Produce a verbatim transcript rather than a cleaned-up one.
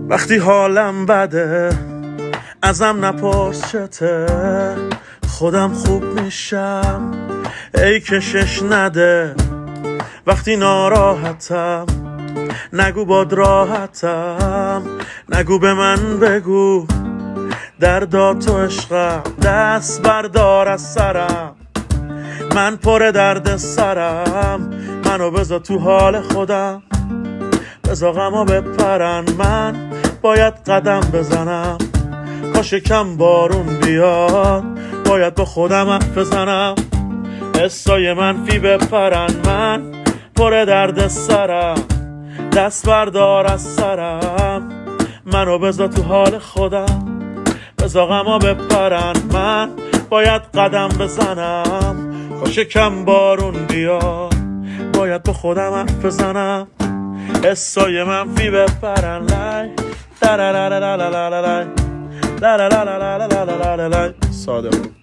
وقتی حالم بده ازم نپرس چته، خودم خوب میشم ای کشش نده. وقتی ناراحتم نگو باد راحتم، نگو به من بگو دردا تو عشقم. دست بردار از سرم، من پر درد سرم، منو بذار تو حال خودم، بذار غما بپرن. من باید قدم بزنم، کاش کم بارون بیاد، باید با خودم حرف بزنم. حسای منفی بپرن، من پر درد سرم، دست بردار از سرم، منو بذار تو حال خودم، بذار غما بپرن. من باید قدم بزنم، کاش کم بارون بیاد، باید با خودم حرف بزنم. حسای منفی بپرن، لای لا لا لا لا لا لا لا لا لا لا لا لا لا لا لا لا لا. ساده بود.